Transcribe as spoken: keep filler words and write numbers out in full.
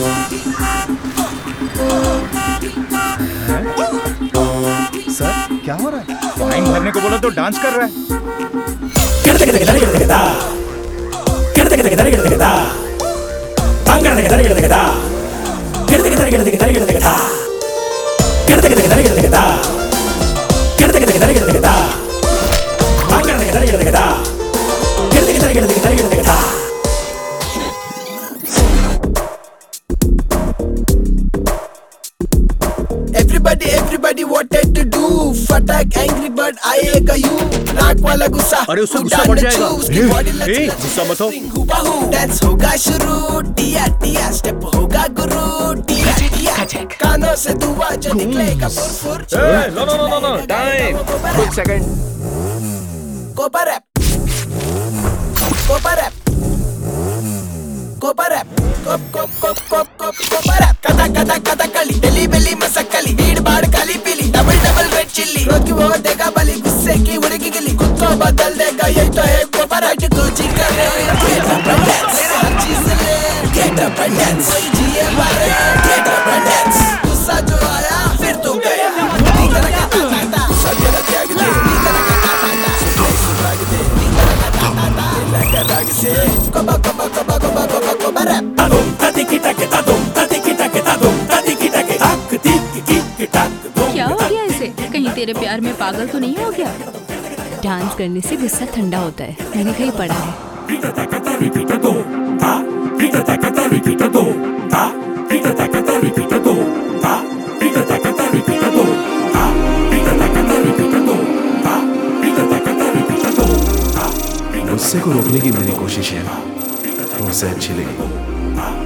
Sir क्या हो रहा है? फाइन भरने को बोला तो डांस कर रहा है। Everybody, everybody wanted to do फटाक angry bird आएगा यू नाक वाला गुस्सा। अरे उससे गुस्सा बढ़ जाएगा। ए, गुस्सा मत हो। डांस होगा शुरू, टिया टिया स्टेप होगा गुरु, टिया टिया कानों से दुआ जो निकलेगा फुर फुर। No no no no time. एक सेकंड। कोपा रैप, कोपा रैप, कोपा रैप, कोप कोप कोप कोप कोप कोपा रैप। कथा कथा कथा कली, बेली बेली मसक्कली, भीड़ भाड़ काली पीली, डबल डबल रेड चिल्ली। रोज की वो देगा बली, गुस्से की उड़ेगी गिली, खुद को बदल देगा यही तो है कोपा रैप। कोची कर रहे हैं गेट अप एंड डांस, हर चीज ले गेट अप एंड डांस, जिए मारे गेट अप एंड डांस। गुस्सा जो आया फिर तो गया, नी तरह का ताता सब जगह त्याग दे, नी तरह का ताता सुभाग दे, नी तरह का ताता लगा राग से कोपा कोपा कोपा कोपा कोपा कोपा रैप। क्या हो गया इसे? कहीं तेरे प्यार में पागल तो नहीं हो गया? डांस करने से गुस्सा ठंडा होता है, मैंने कहीं पढ़ा है। गुस्से को रोकने की मेरी कोशिश है, वो उसे अच्छी लगी।